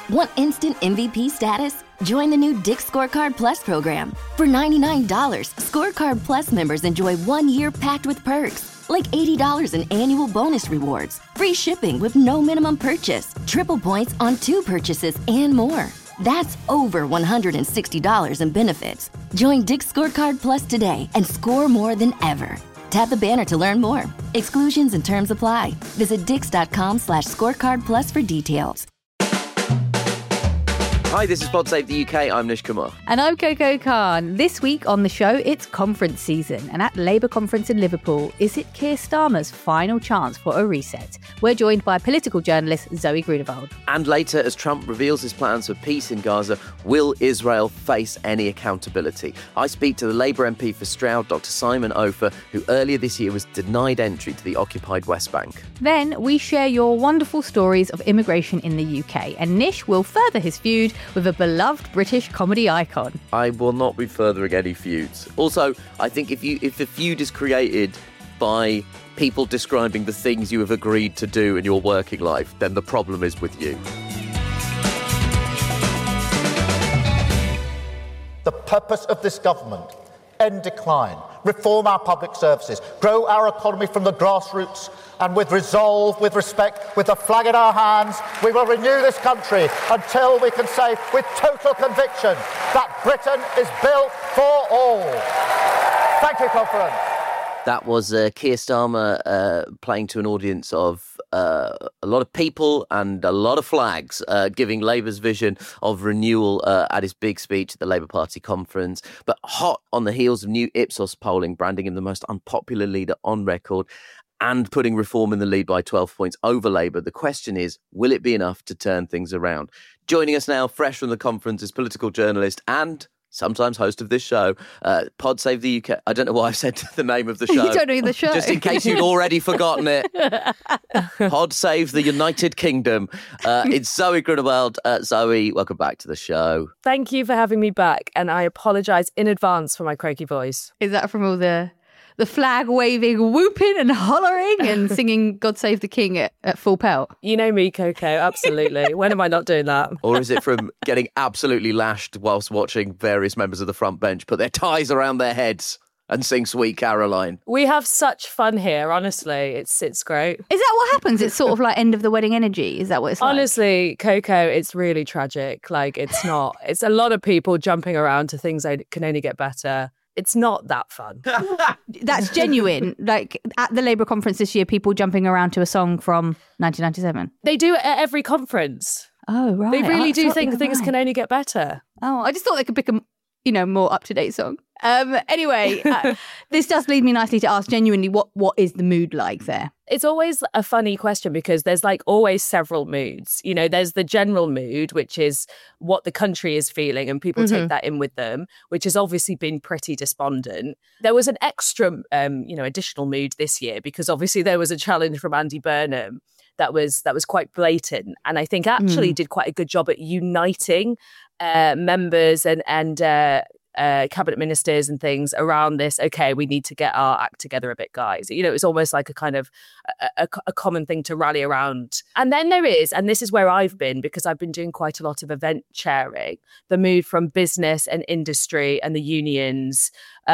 Want instant MVP status? Join the new Dick's Scorecard Plus program. For $99, Scorecard Plus members enjoy 1 year packed with perks, like $80 in annual bonus rewards, free shipping with no minimum purchase, triple points on 2 purchases, and more. That's over $160 in benefits. Join Dick's Scorecard Plus today and score more than ever. Tap the banner to learn more. Exclusions and terms apply. Visit dix.com/scorecardplus for details. Hi, this is Pod Save the UK. I'm Nish Kumar. And I'm Coco Khan. This week on the show, it's conference season. And at Labour conference in Liverpool, is it Keir Starmer's final chance for a reset? We're joined by political journalist Zoe Grunewald. And later, as Trump reveals his plans for peace in Gaza, will Israel face any accountability? I speak to the Labour MP for Stroud, Dr. Simon Ofer, who earlier this year was denied entry to the occupied West Bank. Then we share your wonderful stories of immigration in the UK. And Nish will further his feud with a beloved British comedy icon. I will not be furthering any feuds. Also, I think if the feud is created by people describing the things you have agreed to do in your working life, then the problem is with you. The purpose of this government: end decline, reform our public services, grow our economy from the grassroots, and with resolve, with respect, with the flag in our hands, we will renew this country until we can say with total conviction that Britain is built for all. Thank you, conference. That was Keir Starmer playing to an audience of a lot of people and a lot of flags, giving Labour's vision of renewal at his big speech at the Labour Party conference. But hot on the heels of new Ipsos polling, branding him the most unpopular leader on record and putting Reform in the lead by 12 points over Labour. The question is, will it be enough to turn things around? Joining us now, fresh from the conference, is political journalist and sometimes host of this show, Pod Save the UK. I don't know why I said the name of the show. You don't know the show. Just in case you'd already forgotten it. Pod Save the United Kingdom. It's Zoe Grunewald. Zoe, welcome back to the show. Thank you for having me back, and I apologise in advance for my croaky voice. Is that from all the flag waving, whooping and hollering and singing God Save the King at full pelt? You know me, Coco, absolutely. When am I not doing that? Or is it from getting absolutely lashed whilst watching various members of the front bench put their ties around their heads and sing Sweet Caroline? We have such fun here, honestly. It's great. Is that what happens? It's sort of like end of the wedding energy. Is that what it's like? Honestly, Coco, it's really tragic. Like, it's not. It's a lot of people jumping around to things that can only get better. It's not that fun. That's genuine. Like at the Labour conference this year, people jumping around to a song from 1997. They do it at every conference. Oh, right. They really do think things can only get better. Oh, I just thought they could pick a more up-to-date song. Anyway, this does lead me nicely to ask genuinely, what is the mood like there? It's always a funny question because there's like always several moods. You know, there's the general mood, which is what the country is feeling, and people take that in with them, which has obviously been pretty despondent. There was an extra, additional mood this year because obviously there was a challenge from Andy Burnham that was quite blatant, and I think actually did quite a good job at uniting members and cabinet ministers and things around this. Okay, we need to get our act together a bit, guys. You know, it's almost like a kind of a common thing to rally around. And then there is, and this is where I've been because I've been doing quite a lot of event chairing, the mood from business and industry and the unions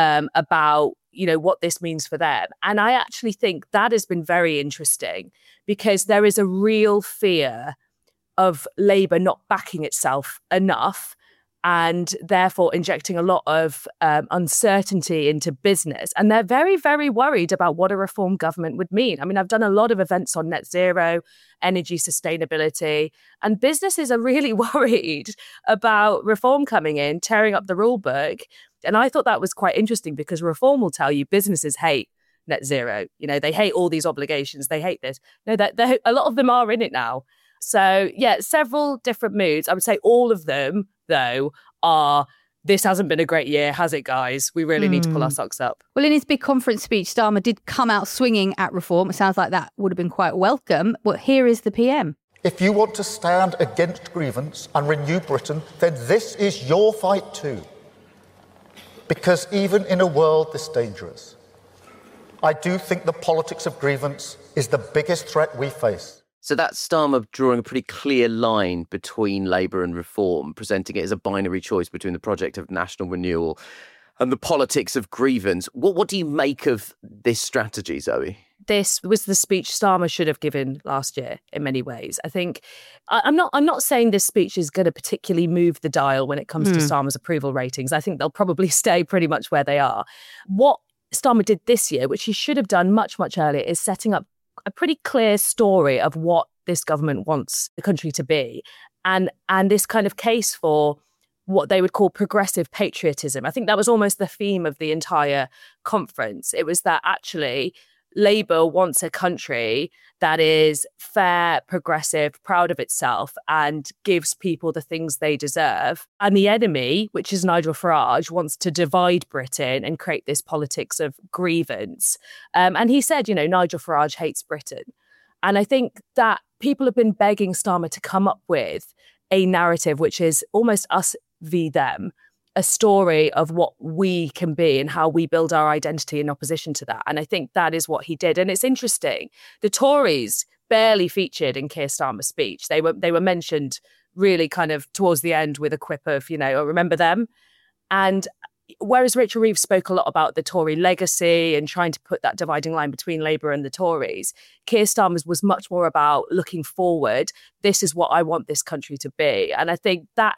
about, you know, what this means for them. And I actually think that has been very interesting because there is a real fear of Labour not backing itself enough and therefore injecting a lot of uncertainty into business. And they're very, very worried about what a reform government would mean. I mean, I've done a lot of events on net zero, energy sustainability, and businesses are really worried about reform coming in, tearing up the rule book. And I thought that was quite interesting because reform will tell you businesses hate net zero. You know, they hate all these obligations. They hate this. No, a lot of them are in it now. So, yeah, several different moods. I would say all of them, though, are this hasn't been a great year, has it, guys? We really need to pull our socks up. Well, in his big conference speech, Starmer did come out swinging at reform. It sounds like that would have been quite welcome. But here is the PM. If you want to stand against grievance and renew Britain, then this is your fight too. Because even in a world this dangerous, I do think the politics of grievance is the biggest threat we face. So that's Starmer drawing a pretty clear line between Labour and Reform, presenting it as a binary choice between the project of national renewal and the politics of grievance. What do you make of this strategy, Zoe? This was the speech Starmer should have given last year in many ways. I think I'm not saying this speech is going to particularly move the dial when it comes to Starmer's approval ratings. I think they'll probably stay pretty much where they are. What Starmer did this year, which he should have done much, much earlier, is setting up a pretty clear story of what this government wants the country to be, and this kind of case for what they would call progressive patriotism. I think that was almost the theme of the entire conference. It was that actually Labour wants a country that is fair, progressive, proud of itself, and gives people the things they deserve. And the enemy, which is Nigel Farage, wants to divide Britain and create this politics of grievance. And he said, Nigel Farage hates Britain. And I think that people have been begging Starmer to come up with a narrative which is almost us v them, a story of what we can be and how we build our identity in opposition to that. And I think that is what he did. And it's interesting. The Tories barely featured in Keir Starmer's speech. They were mentioned really kind of towards the end with a quip of, remember them? And whereas Rachel Reeves spoke a lot about the Tory legacy and trying to put that dividing line between Labour and the Tories, Keir Starmer's was much more about looking forward. This is what I want this country to be. And I think that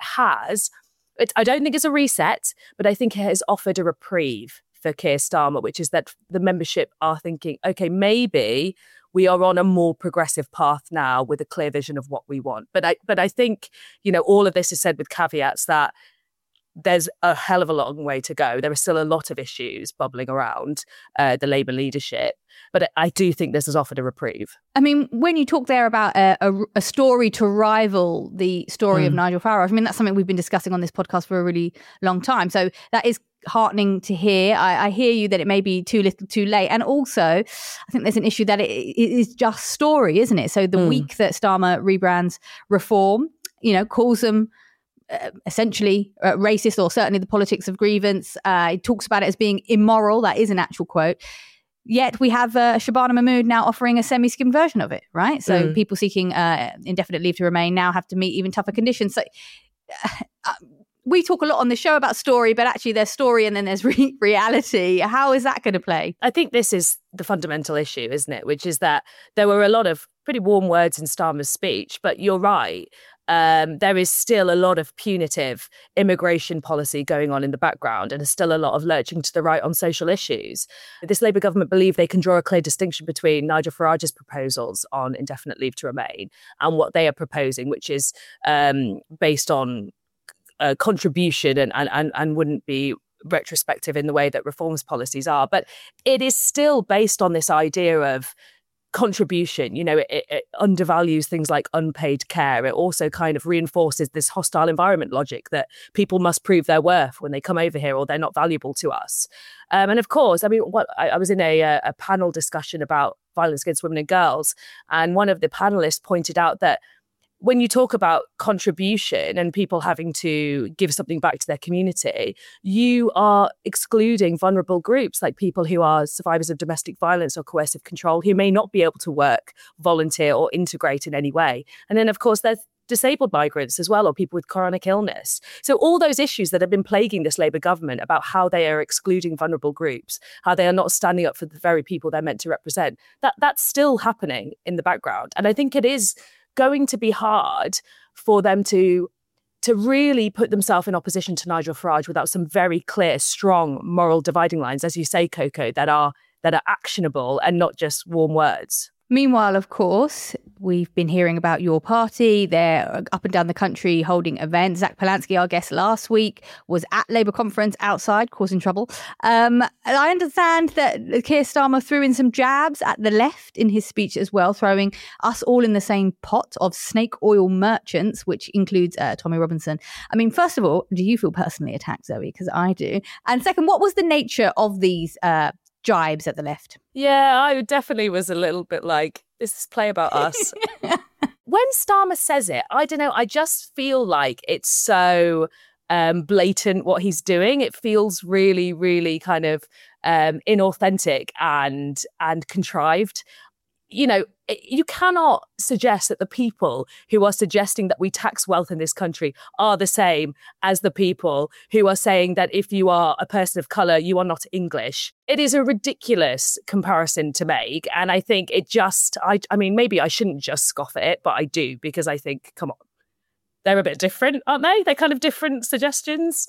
I don't think it's a reset, but I think it has offered a reprieve for Keir Starmer, which is that the membership are thinking, okay, maybe we are on a more progressive path now with a clear vision of what we want. But I think, all of this is said with caveats that there's a hell of a long way to go. There are still a lot of issues bubbling around the Labour leadership, but I do think this has offered a reprieve. I mean, when you talk there about a story to rival the story of Nigel Farage, I mean, that's something we've been discussing on this podcast for a really long time. So that is heartening to hear. I hear you that it may be too little too late. And also, I think there's an issue that it is just story, isn't it? So the week that Starmer rebrands Reform, calls them essentially racist, or certainly the politics of grievance. It talks about it as being immoral. That is an actual quote. Yet we have Shabana Mahmood now offering a semi-skimmed version of it, right? So people seeking indefinite leave to remain now have to meet even tougher conditions. So we talk a lot on the show about story, but actually there's story and then there's reality. How is that going to play? I think this is the fundamental issue, isn't it? Which is that there were a lot of pretty warm words in Starmer's speech, but you're right. There is still a lot of punitive immigration policy going on in the background, and there's still a lot of lurching to the right on social issues. This Labour government believe they can draw a clear distinction between Nigel Farage's proposals on indefinite leave to remain and what they are proposing, which is based on contribution and wouldn't be retrospective in the way that Reform's policies are. But it is still based on this idea of contribution. It undervalues things like unpaid care. It also kind of reinforces this hostile environment logic that people must prove their worth when they come over here or they're not valuable to us. And of course, I mean, I was in a panel discussion about violence against women and girls, and one of the panelists pointed out that when you talk about contribution and people having to give something back to their community, you are excluding vulnerable groups like people who are survivors of domestic violence or coercive control, who may not be able to work, volunteer or integrate in any way. And then, of course, there's disabled migrants as well, or people with chronic illness. So all those issues that have been plaguing this Labour government about how they are excluding vulnerable groups, how they are not standing up for the very people they're meant to represent, that's still happening in the background. And I think it is going to be hard for them to really put themselves in opposition to Nigel Farage without some very clear, strong moral dividing lines, as you say, Coco, that are actionable and not just warm words. Meanwhile, of course, we've been hearing about your party. They're up and down the country holding events. Zach Polanski, our guest last week, was at Labour conference outside, causing trouble. I understand that Keir Starmer threw in some jabs at the left in his speech as well, throwing us all in the same pot of snake oil merchants, which includes Tommy Robinson. I mean, first of all, do you feel personally attacked, Zoe? Because I do. And second, what was the nature of these jibes at the left? Yeah, I definitely was a little bit like, this is play about us. When Starmer says it, I don't know, I just feel like it's so blatant what he's doing. It feels really, really kind of inauthentic and contrived. you cannot suggest that the people who are suggesting that we tax wealth in this country are the same as the people who are saying that if you are a person of colour, you are not English. It is a ridiculous comparison to make. And I think it just, I mean, maybe I shouldn't just scoff at it, but I do, because I think, come on, they're a bit different, aren't they? They're kind of different suggestions.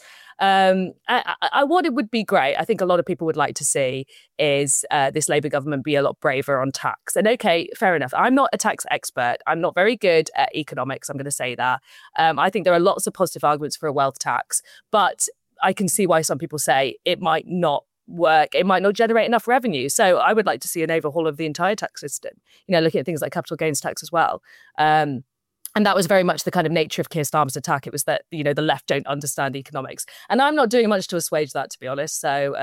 What it would be great, I think a lot of people would like to see, is this Labour government be a lot braver on tax. And okay, fair enough. I'm not a tax expert. I'm not very good at economics. I'm going to say that. I think there are lots of positive arguments for a wealth tax, but I can see why some people say it might not work. It might not generate enough revenue. So I would like to see an overhaul of the entire tax system, looking at things like capital gains tax as well. And that was very much the kind of nature of Keir Starmer's attack. It was that, the left don't understand economics. And I'm not doing much to assuage that, to be honest. So,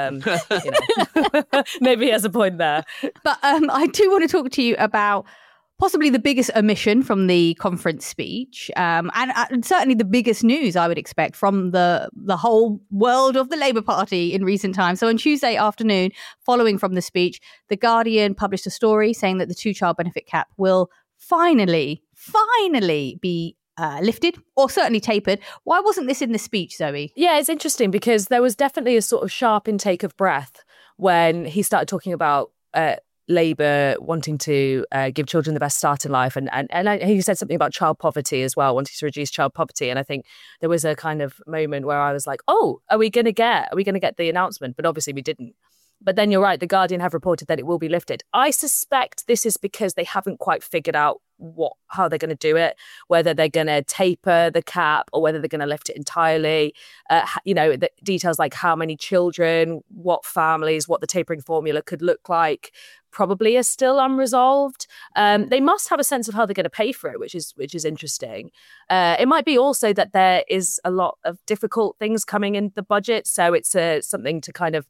maybe he has a point there. But I do want to talk to you about possibly the biggest omission from the conference speech, and certainly the biggest news I would expect from the whole world of the Labour Party in recent times. So on Tuesday afternoon, following from the speech, The Guardian published a story saying that the two-child benefit cap will finally be lifted, or certainly tapered. Why wasn't this in the speech, Zoe? Yeah, it's interesting because there was definitely a sort of sharp intake of breath when he started talking about Labour wanting to give children the best start in life. And he said something about child poverty as well, wanting to reduce child poverty. And I think there was a kind of moment where I was like, oh, are we going to get the announcement? But obviously we didn't. But then you're right, The Guardian have reported that it will be lifted. I suspect this is because they haven't quite figured out how they're going to do it, whether they're going to taper the cap or whether they're going to lift it entirely. The details like how many children, what families, what the tapering formula could look like, probably are still unresolved. They must have a sense of how they're going to pay for it, which is interesting. It might be also that there is a lot of difficult things coming in the budget, so it's something to kind of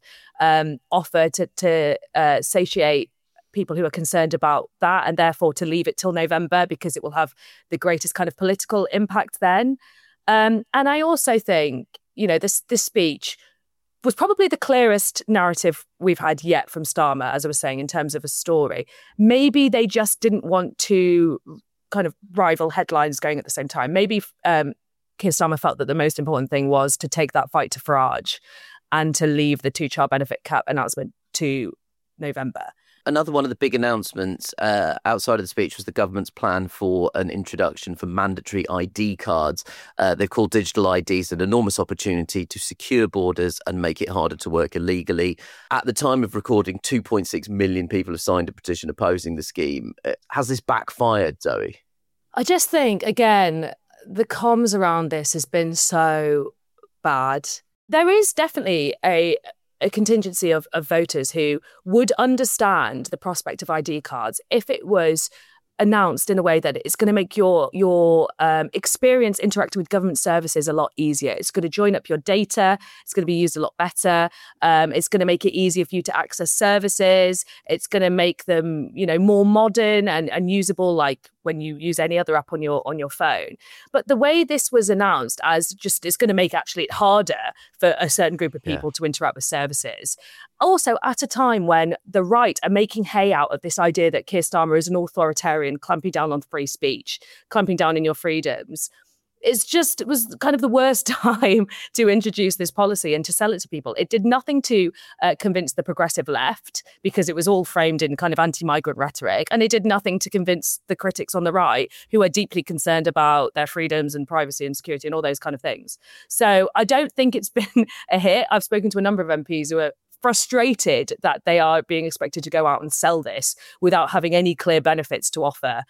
offer to satiate people who are concerned about that, and therefore to leave it till November because it will have the greatest kind of political impact then. And I also think, this speech was probably the clearest narrative we've had yet from Starmer, as I was saying, in terms of a story. Maybe they just didn't want to kind of rival headlines going at the same time. Maybe Keir Starmer felt that the most important thing was to take that fight to Farage and to leave the two-child benefit cap announcement to November. Another one of the big announcements outside of the speech was the government's plan for an introduction for mandatory ID cards. They've called digital IDs an enormous opportunity to secure borders and make it harder to work illegally. At the time of recording, 2.6 million people have signed a petition opposing the scheme. Has this backfired, Zoe? I just think, again, the comms around this has been so bad. There is definitely a contingency of voters who would understand the prospect of ID cards if it was announced in a way that it's going to make your experience interacting with government services a lot easier. It's going to join up your data. It's going to be used a lot better. It's going to make it easier for you to access services. It's going to make them, more modern and usable, like when you use any other app on your phone. But the way this was announced as just it's going to make actually it harder for a certain group of people to interact with services. Also, at a time when the right are making hay out of this idea that Keir Starmer is an authoritarian, clamping down on free speech, clamping down in your freedoms, it was kind of the worst time to introduce this policy and to sell it to people. It did nothing to convince the progressive left because it was all framed in kind of anti-migrant rhetoric. And it did nothing to convince the critics on the right who are deeply concerned about their freedoms and privacy and security and all those kind of things. So I don't think it's been a hit. I've spoken to a number of MPs who are frustrated that they are being expected to go out and sell this without having any clear benefits to offer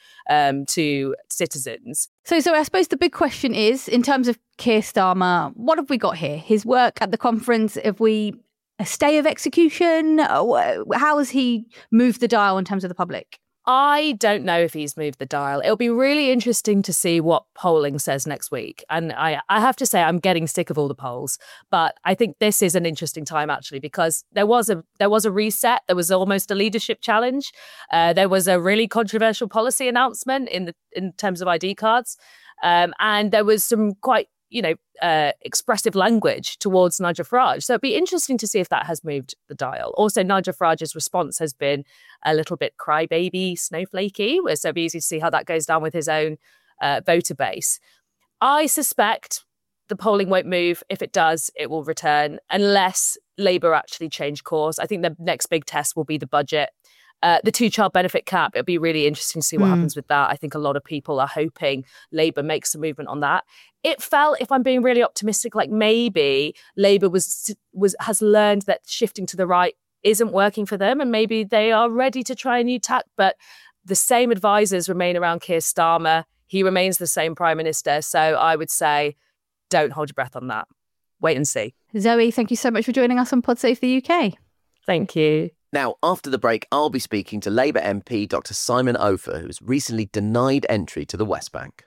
to citizens. So I suppose the big question is, in terms of Keir Starmer, what have we got here? His work at the conference, have we a stay of execution? How has he moved the dial in terms of the public? I don't know if he's moved the dial. It'll be really interesting to see what polling says next week. And I have to say, I'm getting sick of all the polls. But I think this is an interesting time, actually, because there was a reset. There was almost a leadership challenge. There was a really controversial policy announcement in terms of ID cards. And there was some quite expressive language towards Nigel Farage. So it'd be interesting to see if that has moved the dial. Also, Nigel Farage's response has been a little bit crybaby, snowflakey, so it'd be easy to see how that goes down with his own voter base. I suspect the polling won't move. If it does, it will return unless Labour actually change course. I think the next big test will be the budget. The two-child benefit cap, it'll be really interesting to see what happens with that. I think a lot of people are hoping Labour makes a movement on that. It felt, if I'm being really optimistic, like maybe Labour has learned that shifting to the right isn't working for them, and maybe they are ready to try a new tack. But the same advisors remain around Keir Starmer. He remains the same Prime Minister. So I would say, don't hold your breath on that. Wait and see. Zoe, thank you so much for joining us on Pod Save the UK. Thank you. Now, after the break, I'll be speaking to Labour MP Dr. Simon Ofer, who was recently denied entry to the West Bank.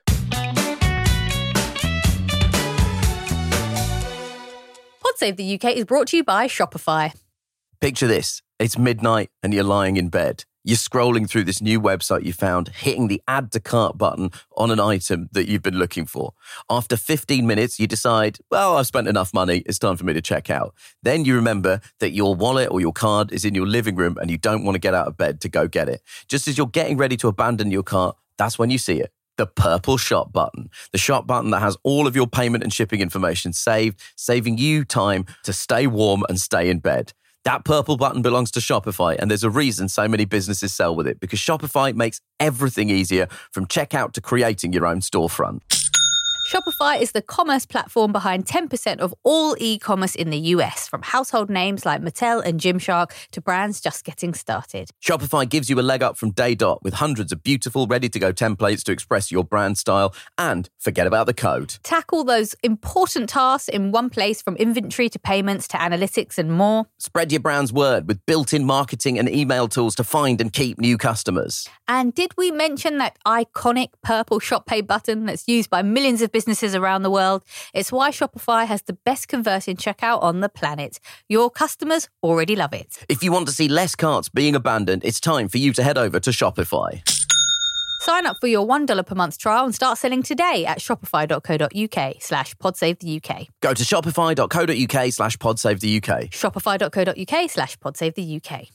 Pod Save the UK is brought to you by Shopify. Picture this. It's midnight and you're lying in bed. You're scrolling through this new website you found, hitting the add to cart button on an item that you've been looking for. After 15 minutes, you decide, well, I've spent enough money. It's time for me to check out. Then you remember that your wallet or your card is in your living room and you don't want to get out of bed to go get it. Just as you're getting ready to abandon your cart, that's when you see it. The purple shop button. The shop button that has all of your payment and shipping information saved, saving you time to stay warm and stay in bed. That purple button belongs to Shopify, and there's a reason so many businesses sell with it, because Shopify makes everything easier, from checkout to creating your own storefront. Shopify is the commerce platform behind 10% of all e-commerce in the US, from household names like Mattel and Gymshark to brands just getting started. Shopify gives you a leg up from day dot with hundreds of beautiful, ready-to-go templates to express your brand style, and forget about the code. Tackle those important tasks in one place, from inventory to payments to analytics and more. Spread your brand's word with built-in marketing and email tools to find and keep new customers. And did we mention that iconic purple Shop Pay button that's used by millions of businesses around the world? It's why Shopify has the best converting checkout on the planet. Your customers already love it. If you want to see less carts being abandoned, it's time for you to head over to Shopify. Sign up for your $1 per month trial and start selling today at shopify.co.uk/podsavethuk. Go to shopify.co.uk/podsavethuk. Shopify.co.uk/podsavethuk.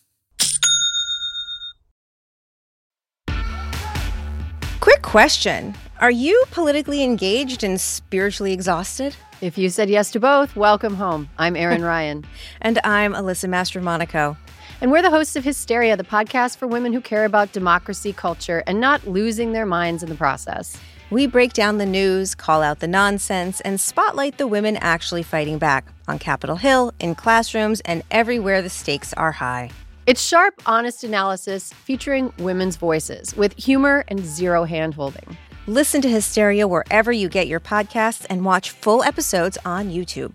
Quick question. Are you politically engaged and spiritually exhausted? If you said yes to both, welcome home. I'm Erin Ryan. And I'm Alyssa Mastromonaco. And we're the hosts of Hysteria, the podcast for women who care about democracy, culture, and not losing their minds in the process. We break down the news, call out the nonsense, and spotlight the women actually fighting back on Capitol Hill, in classrooms, and everywhere the stakes are high. It's sharp, honest analysis featuring women's voices with humor and zero hand-holding. Listen to Hysteria wherever you get your podcasts and watch full episodes on YouTube.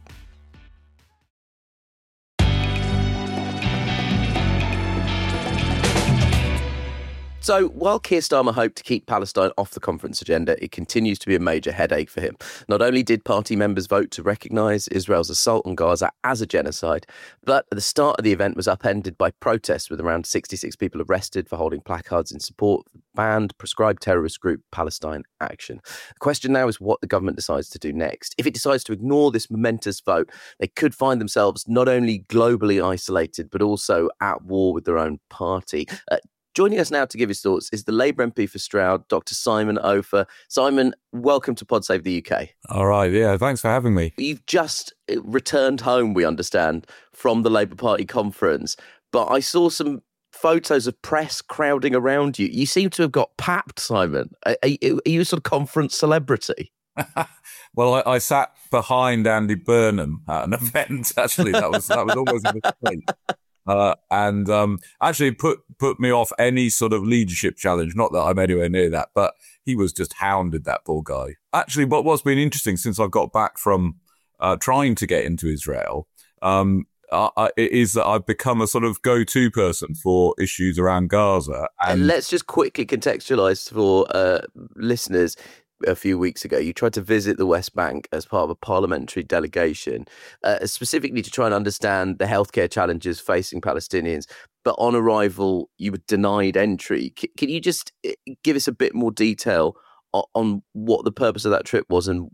So while Keir Starmer hoped to keep Palestine off the conference agenda, it continues to be a major headache for him. Not only did party members vote to recognise Israel's assault on Gaza as a genocide, but at the start of the event was upended by protests, with around 66 people arrested for holding placards in support of the banned proscribed terrorist group Palestine Action. The question now is what the government decides to do next. If it decides to ignore this momentous vote, they could find themselves not only globally isolated, but also at war with their own party. Joining us now to give his thoughts is the Labour MP for Stroud, Dr. Simon Ofer. Simon, welcome to Pod Save the UK. All right, yeah, thanks for having me. You've just returned home, we understand, from the Labour Party conference, but I saw some photos of press crowding around you. You seem to have got papped, Simon. Are you a sort of conference celebrity? Well, I sat behind Andy Burnham at an event, actually. That was almost a mistake. And actually put me off any sort of leadership challenge. Not that I'm anywhere near that, but he was just hounded, that poor guy. Actually, what's been interesting since I got back from trying to get into Israel is that I've become a sort of go-to person for issues around Gaza. And let's just quickly contextualise for listeners. A few weeks ago, you tried to visit the West Bank as part of a parliamentary delegation, specifically to try and understand the healthcare challenges facing Palestinians. But on arrival, you were denied entry. Can you just give us a bit more detail on what the purpose of that trip was and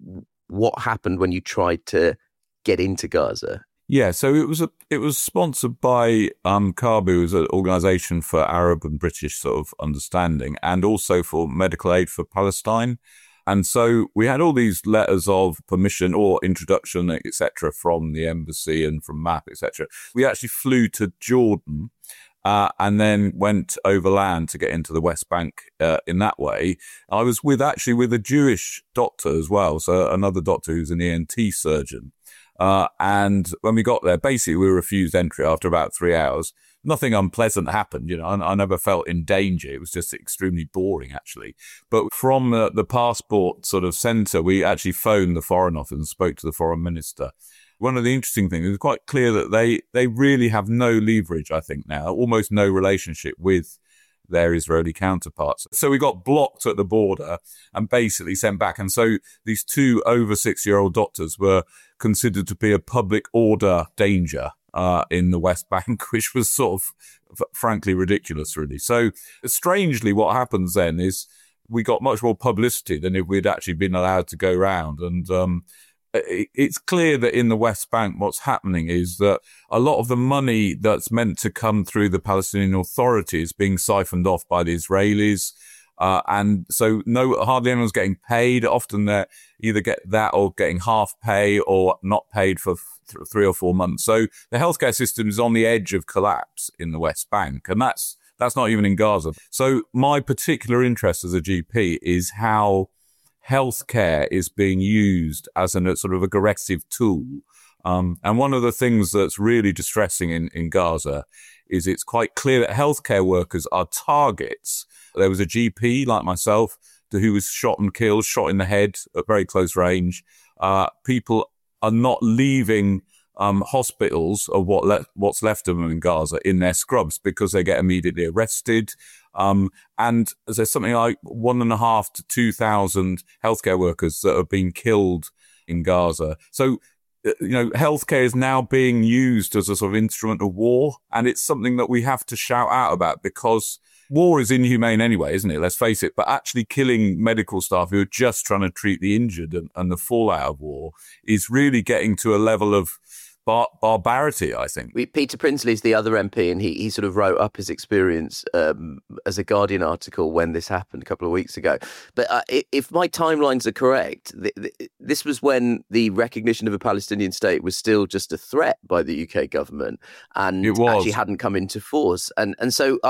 what happened when you tried to get into Gaza? Yeah, so it was sponsored by CABU, as an organisation for Arab and British sort of understanding, and also for medical aid for Palestine. And so we had all these letters of permission or introduction, etc., from the embassy and from MAP, etc. We actually flew to Jordan and then went overland to get into the West Bank in that way. I was with a Jewish doctor as well, so another doctor who's an ENT surgeon. And when we got there, basically we were refused entry after about 3 hours. Nothing unpleasant happened, I never felt in danger. It was just extremely boring, actually. But from the passport sort of centre, we actually phoned the Foreign Office and spoke to the Foreign Minister. One of the interesting things, it was quite clear that they really have no leverage, I think now, almost no relationship with their Israeli counterparts. So we got blocked at the border and basically sent back. And so these 2 over 6-year-old doctors were considered to be a public order danger in the West Bank, which was sort of frankly ridiculous, really. So strangely, what happens then is we got much more publicity than if we'd actually been allowed to go round. And it's clear that in the West Bank, what's happening is that a lot of the money that's meant to come through the Palestinian Authority is being siphoned off by the Israelis. And so hardly anyone's getting paid. Often they either get that or getting half pay or not paid for 3 or 4 months. So the healthcare system is on the edge of collapse in the West Bank. And that's not even in Gaza. So my particular interest as a GP is how healthcare is being used as a sort of aggressive tool. And one of the things that's really distressing in Gaza is it's quite clear that healthcare workers are targets. There was a GP like myself who was shot and killed, shot in the head at very close range. People are not leaving hospitals of what's left of them in Gaza in their scrubs because they get immediately arrested. And there's something like 1,500 to 2,000 healthcare workers that have been killed in Gaza. So, healthcare is now being used as a sort of instrument of war. And it's something that we have to shout out about because war is inhumane anyway, isn't it? Let's face it. But actually killing medical staff who are just trying to treat the injured and the fallout of war is really getting to a level of barbarity, I think. Peter Prinsley's the other MP, and he sort of wrote up his experience as a Guardian article when this happened a couple of weeks ago. But if my timelines are correct, this was when the recognition of a Palestinian state was still just a threat by the UK government and actually hadn't come into force. And so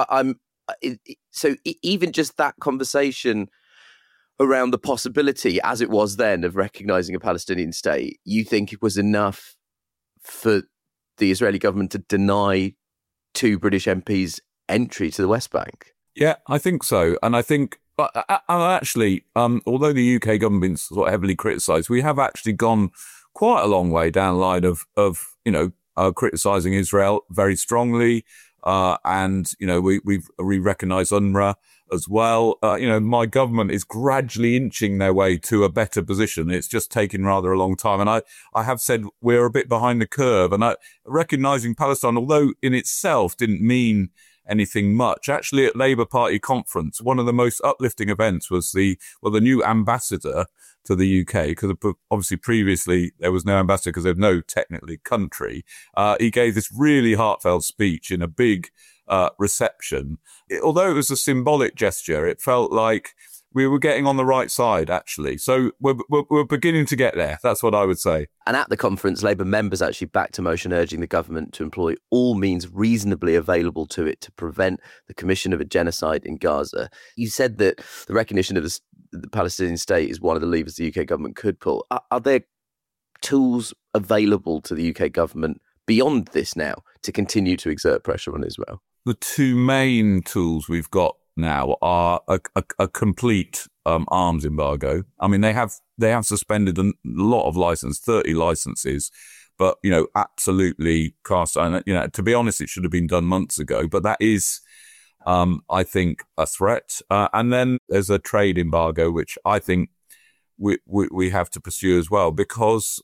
even just that conversation around the possibility, as it was then, of recognising a Palestinian state, you think it was enough for the Israeli government to deny 2 British MPs entry to the West Bank? Yeah, I think so. And I think, actually, although the UK government's sort of heavily criticised, we have actually gone quite a long way down the line of criticising Israel very strongly. And we recognise UNRWA as well. My government is gradually inching their way to a better position. It's just taken rather a long time. And I have said we're a bit behind the curve. And recognising Palestine, although in itself didn't mean anything much, actually at Labour Party conference, one of the most uplifting events was the new ambassador to the UK, because obviously previously there was no ambassador because there's no technically country. He gave this really heartfelt speech in a big reception. Although it was a symbolic gesture, it felt like we were getting on the right side, actually. So we're beginning to get there. That's what I would say. And at the conference, Labour members actually backed a motion urging the government to employ all means reasonably available to it to prevent the commission of a genocide in Gaza. You said that the recognition of the Palestinian state is one of the levers the UK government could pull. Are there tools available to the UK government beyond this now to continue to exert pressure on Israel? The 2 main tools we've got now are a complete arms embargo. I mean, they have suspended a lot of licenses, 30 licenses, but absolutely cast. And to be honest, it should have been done months ago. But that is, I think, a threat. And then there's a trade embargo, which I think we have to pursue as well, because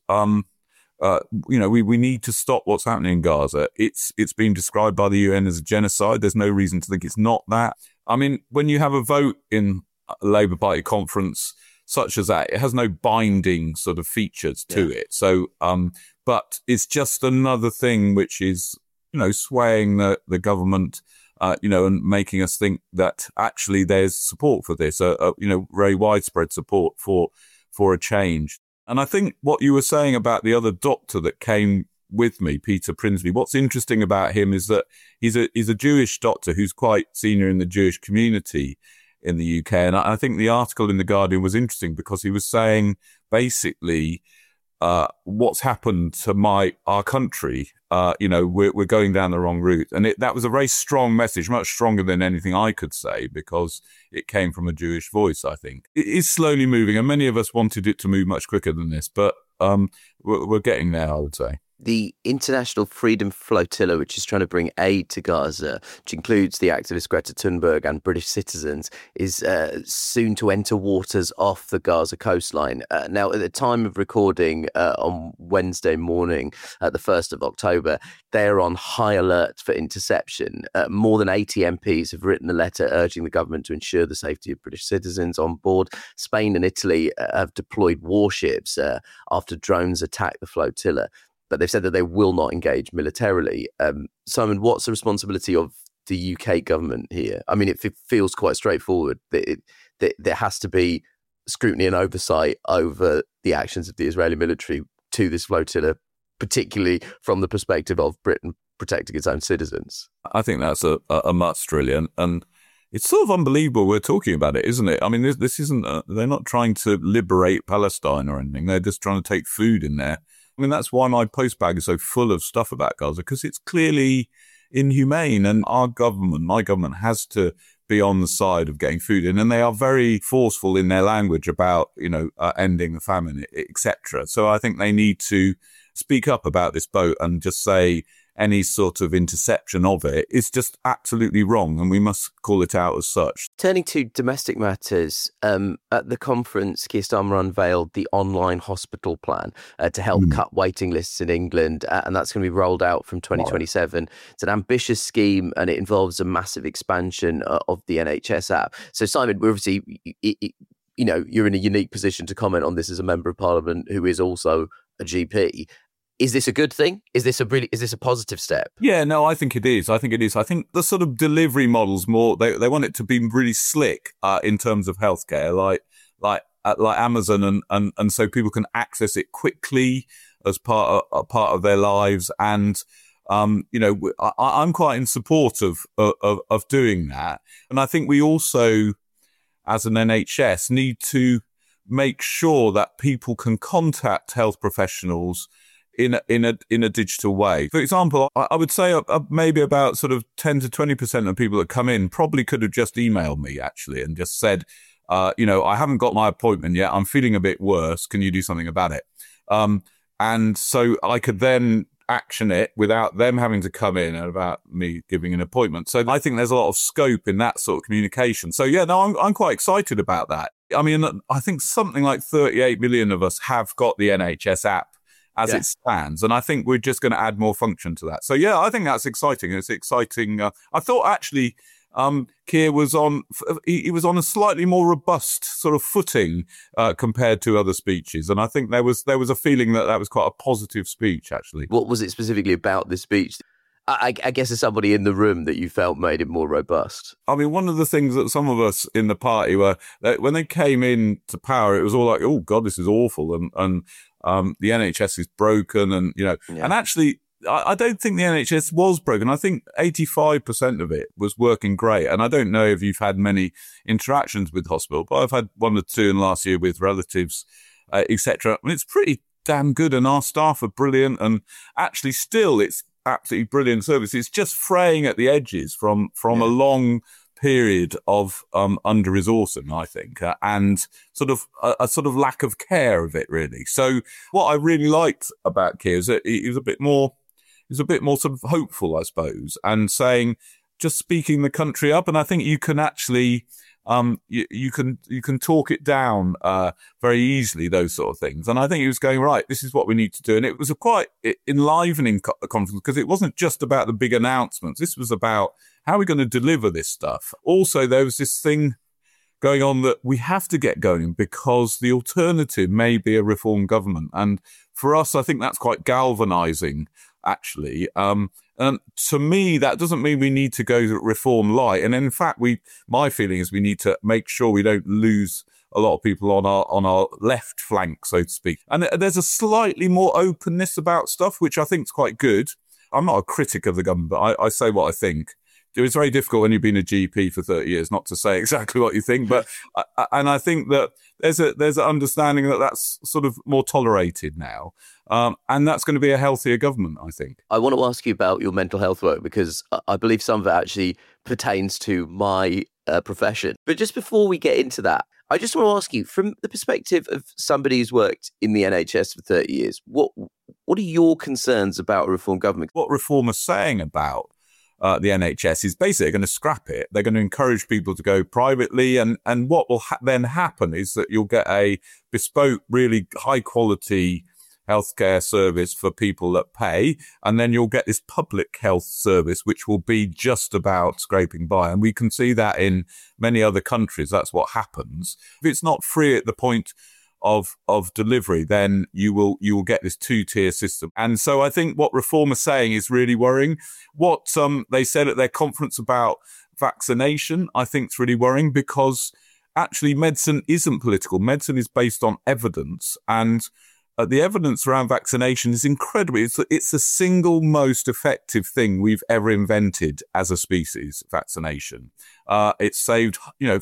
we need to stop what's happening in Gaza. It's been described by the UN as a genocide. There's no reason to think it's not that. I mean, when you have a vote in a Labour Party conference such as that. It has no binding sort of features to it. So, but it's just another thing which is, swaying the government, and making us think that actually there's support for this, very widespread support for a change. And I think what you were saying about the other doctor that came with me, Peter Prinsley, what's interesting about him is that he's a Jewish doctor who's quite senior in the Jewish community in the UK. And I think the article in The Guardian was interesting because he was saying basically what's happened to our country. We're going down the wrong route. And that was a very strong message, much stronger than anything I could say, because it came from a Jewish voice, I think. It is slowly moving, and many of us wanted it to move much quicker than this, but we're getting there, I would say. The International Freedom Flotilla, which is trying to bring aid to Gaza, which includes the activist Greta Thunberg and British citizens, is soon to enter waters off the Gaza coastline. Now, at the time of recording on Wednesday morning, the 1st of October, they're on high alert for interception. More than 80 MPs have written a letter urging the government to ensure the safety of British citizens on board. Spain and Italy have deployed warships after drones attacked the flotilla, but they've said that they will not engage militarily. Simon, what's the responsibility of the UK government here? I mean, it feels quite straightforward. There has to be scrutiny and oversight over the actions of the Israeli military to this flotilla, particularly from the perspective of Britain protecting its own citizens. I think that's a must, really. And it's sort of unbelievable we're talking about it, isn't it? I mean, this isn't, they're not trying to liberate Palestine or anything. They're just trying to take food in there. I mean, that's why my postbag is so full of stuff about Gaza, because it's clearly inhumane, and my government has to be on the side of getting food in, and they are very forceful in their language about, ending the famine, etc. So I think they need to speak up about this boat and just say any sort of interception of it is just absolutely wrong, and we must call it out as such. Turning to domestic matters, at the conference, Keir Starmer unveiled the online hospital plan to help cut waiting lists in England, and that's going to be rolled out from 2027. Wow. It's an ambitious scheme, and it involves a massive expansion of the NHS app. So, Simon, we're obviously, you're in a unique position to comment on this as a member of Parliament who is also a GP. Is this a good thing? Is this a positive step? Yeah, no, I think it is. I think the sort of delivery models more, they want it to be really slick in terms of healthcare, like Amazon, and so people can access it quickly as part of their lives. And I'm quite in support of doing that. And I think we also, as an NHS, need to make sure that people can contact health professionals in a digital way. For example, I would say maybe about sort of 10 to 20% of people that come in probably could have just emailed me actually and just said, I haven't got my appointment yet. I'm feeling a bit worse. Can you do something about it? And so I could then action it without them having to come in and about me giving an appointment. So I think there's a lot of scope in that sort of communication. So yeah, no, I'm quite excited about that. I mean, I think something like 38 million of us have got the NHS app as it stands. And I think we're just going to add more function to that. So, yeah, I think that's exciting. It's exciting. I thought actually Keir was on a slightly more robust sort of footing compared to other speeches. And I think there was a feeling that was quite a positive speech, actually. What was it specifically about this speech? I guess there's somebody in the room that you felt made it more robust. I mean, one of the things that some of us in the party were, when they came into power, it was all like, oh, God, this is awful. And the NHS is broken. And, and actually, I don't think the NHS was broken. I think 85% of it was working great. And I don't know if you've had many interactions with hospital, but I've had one or two in last year with relatives, etc. And it's pretty damn good. And our staff are brilliant. And actually still, it's absolutely brilliant service. It's just fraying at the edges from a long period of under-resourcing, I think, and sort of a sort of lack of care of it, really. So what I really liked about Keir is that he was a bit more sort of hopeful, I suppose, and saying, just speaking the country up. And I think you can actually you can talk it down very easily, those sort of things. And I think he was going, right, this is what we need to do. And it was a quite enlivening conference because it wasn't just about the big announcements. This was about how are we going to deliver this stuff. Also, there was this thing going on that we have to get going because the alternative may be a reform government. And for us, I think that's quite galvanizing, actually. And to me, that doesn't mean we need to go reform light. And in fact, my feeling is we need to make sure we don't lose a lot of people on our left flank, so to speak. And there's a slightly more openness about stuff, which I think is quite good. I'm not a critic of the government, but I say what I think. It's very difficult when you've been a GP for 30 years not to say exactly what you think. But and I think that there's an understanding that that's sort of more tolerated now. And that's going to be a healthier government, I think. I want to ask you about your mental health work because I believe some of it actually pertains to my profession. But just before we get into that, I just want to ask you, from the perspective of somebody who's worked in the NHS for 30 years, what are your concerns about a reform government? What Reform are saying about the NHS is basically going to scrap it. They're going to encourage people to go privately. And what will then happen is that you'll get a bespoke, really high quality healthcare service for people that pay. And then you'll get this public health service, which will be just about scraping by. And we can see that in many other countries. That's what happens. If it's not free at the point of delivery, then you will get this two-tier system. And so I think what Reform are saying is really worrying. What they said at their conference about vaccination, I think is really worrying because actually medicine isn't political. Medicine is based on evidence, and the evidence around vaccination is incredible. It's the single most effective thing we've ever invented as a species, vaccination. It's saved,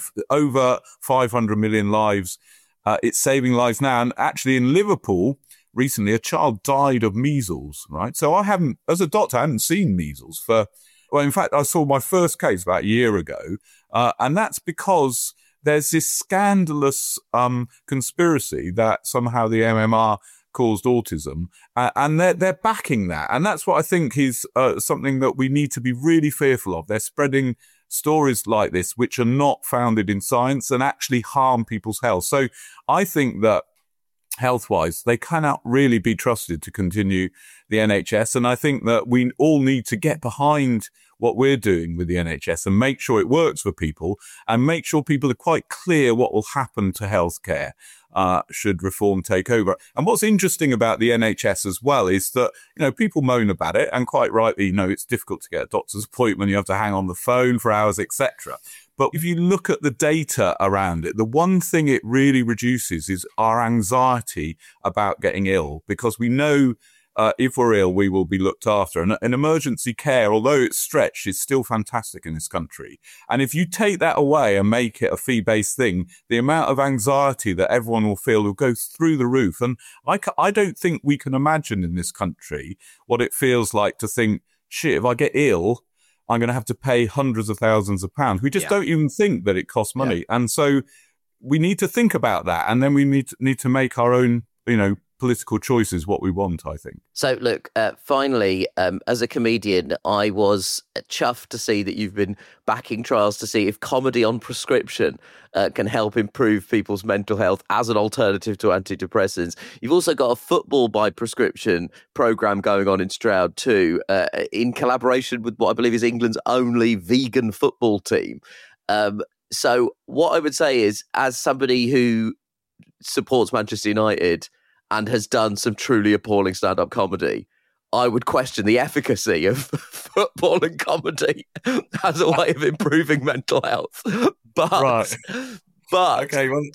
over 500 million lives. It's saving lives now. And actually in Liverpool, recently, a child died of measles, right? So as a doctor, I hadn't seen measles in fact, I saw my first case about a year ago. And that's because there's this scandalous conspiracy that somehow the MMR caused autism, and they're backing that. And that's what I think is something that we need to be really fearful of. They're spreading stories like this, which are not founded in science and actually harm people's health. So I think that health-wise, they cannot really be trusted to continue the NHS. And I think that we all need to get behind what we're doing with the NHS and make sure it works for people and make sure people are quite clear what will happen to healthcare should Reform take over. And what's interesting about the NHS as well is that, people moan about it, and quite rightly, it's difficult to get a doctor's appointment. You have to hang on the phone for hours, etc. But if you look at the data around it, the one thing it really reduces is our anxiety about getting ill, because we know if we're ill, we will be looked after. And emergency care, although it's stretched, is still fantastic in this country. And if you take that away and make it a fee-based thing, the amount of anxiety that everyone will feel will go through the roof. And I don't think we can imagine in this country what it feels like to think, shit, if I get ill, I'm going to have to pay hundreds of thousands of pounds. We just don't even think that it costs money. Yeah. And so we need to think about that. And then we need to make our own, political choices, what we want, I think. So look, finally, as a comedian, I was chuffed to see that you've been backing trials to see if comedy on prescription can help improve people's mental health as an alternative to antidepressants. You've also got a football by prescription programme going on in Stroud too, in collaboration with what I believe is England's only vegan football team. So what I would say is, as somebody who supports Manchester United and has done some truly appalling stand-up comedy, I would question the efficacy of football and comedy as a way of improving mental health. But okay, well,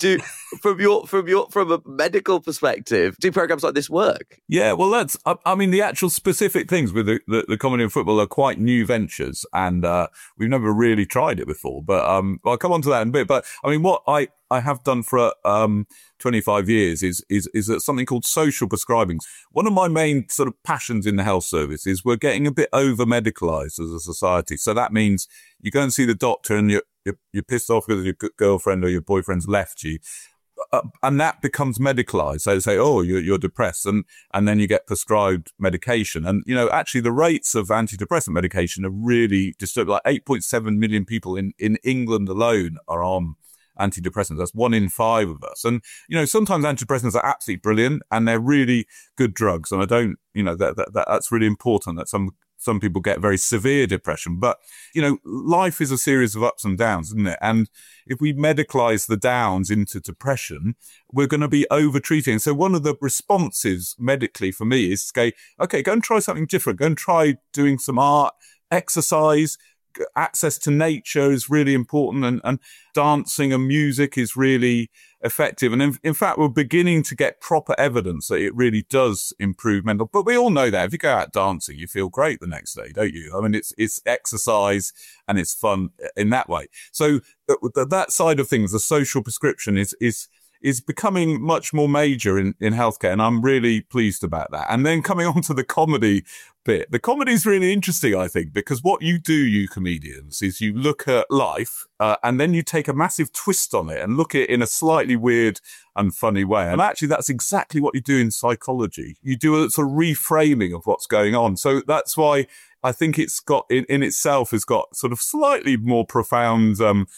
from a medical perspective, do programs like this work? Yeah, well, the actual specific things with the comedy and football are quite new ventures, and we've never really tried it before. But I'll come on to that in a bit. But what I have done for 25 years is something called social prescribing. One of my main sort of passions in the health service is we're getting a bit over-medicalised as a society. So that means you go and see the doctor and you're pissed off because your girlfriend or your boyfriend's left you. And that becomes medicalised. So they say, oh, you're depressed. And then you get prescribed medication. And, actually the rates of antidepressant medication are really disturbed. Like 8.7 million people in England alone are on antidepressants. That's 1 in 5 of us. And, sometimes antidepressants are absolutely brilliant and they're really good drugs. And I don't, that's really important that some some people get very severe depression. But, life is a series of ups and downs, isn't it? And if we medicalize the downs into depression, we're going to be over-treating. So one of the responses medically for me is to go, okay, go and try something different. Go and try doing some art, exercise. Access to nature is really important, and dancing and music is really effective. And in fact, we're beginning to get proper evidence that it really does improve mental. But we all know that if you go out dancing, you feel great the next day, don't you? I mean, it's exercise and it's fun in that way. So that side of things, the social prescription is becoming much more major in healthcare, and I'm really pleased about that. And then coming on to the comedy bit, the comedy is really interesting, I think, because what you do, you comedians, is you look at life and then you take a massive twist on it and look at it in a slightly weird and funny way. And actually, that's exactly what you do in psychology. You do a sort of reframing of what's going on. So that's why I think it's got in itself has got sort of slightly more profound,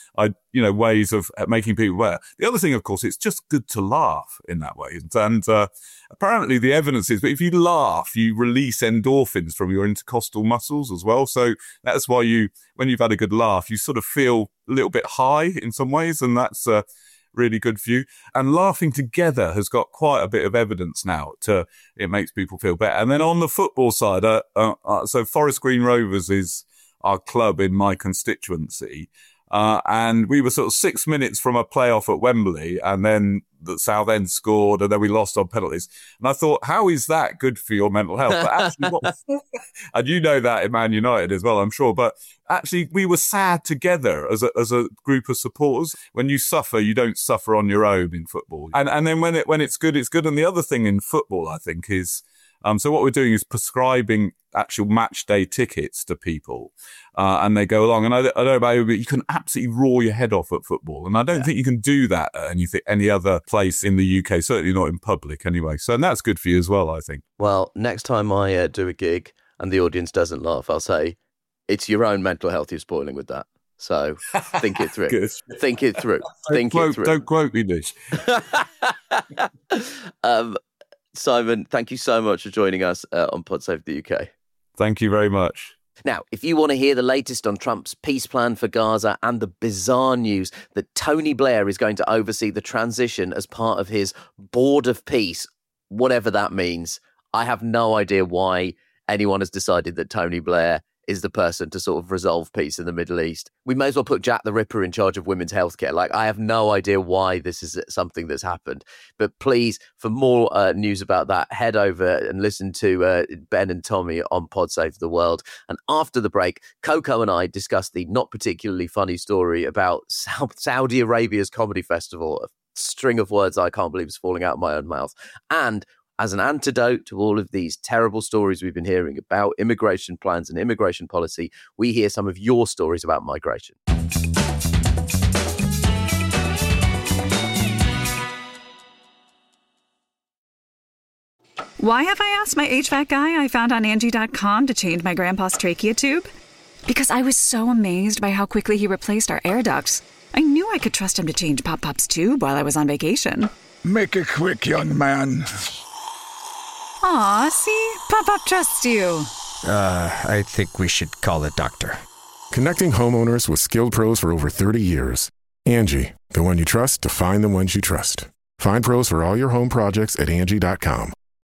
ways of making people aware. The other thing, of course, it's just good to laugh in that way. And apparently the evidence is that if you laugh, you release endorphins from your intercostal muscles as well. So that's why when you've had a good laugh, you sort of feel a little bit high in some ways. And that's really good for you. And laughing together has got quite a bit of evidence now it makes people feel better. And then on the football side, so Forest Green Rovers is our club in my constituency. And we were sort of 6 minutes from a playoff at Wembley, and then the Southend scored, and then we lost on penalties. And I thought, how is that good for your mental health? But actually, and you know that in Man United as well, I'm sure. But actually, we were sad together as a group of supporters. When you suffer, you don't suffer on your own in football. And then when it's good, it's good. And the other thing in football, I think, is so what we're doing is prescribing actual match day tickets to people, and they go along. And I don't know about you, but you can absolutely roar your head off at football. And I don't think you can do that at any other place in the UK, certainly not in public anyway. So, and that's good for you as well, I think. Well, next time I do a gig and the audience doesn't laugh, I'll say, it's your own mental health you're spoiling with that. So think it through. Good. Think it through. Don't quote me, Nish. Simon, thank you so much for joining us on Pod Save the UK. Thank you very much. Now, if you want to hear the latest on Trump's peace plan for Gaza and the bizarre news that Tony Blair is going to oversee the transition as part of his board of peace, whatever that means, I have no idea why anyone has decided that Tony Blair is the person to sort of resolve peace in the Middle East. We may as well put Jack the Ripper in charge of women's healthcare. Like, I have no idea why this is something that's happened. But please, for more news about that, head over and listen to Ben and Tommy on Pod Save the World. And after the break, Coco and I discussed the not particularly funny story about Saudi Arabia's comedy festival. A string of words I can't believe is falling out of my own mouth. And as an antidote to all of these terrible stories we've been hearing about immigration plans and immigration policy, we hear some of your stories about migration. Why have I asked my HVAC guy I found on Angie.com to change my grandpa's trachea tube? Because I was so amazed by how quickly he replaced our air ducts. I knew I could trust him to change Pop-Pop's tube while I was on vacation. Make it quick, young man. Aw, see? Pop-Pop trusts you. I think we should call a doctor. Connecting homeowners with skilled pros for over 30 years. Angie, the one you trust to find the ones you trust. Find pros for all your home projects at Angie.com.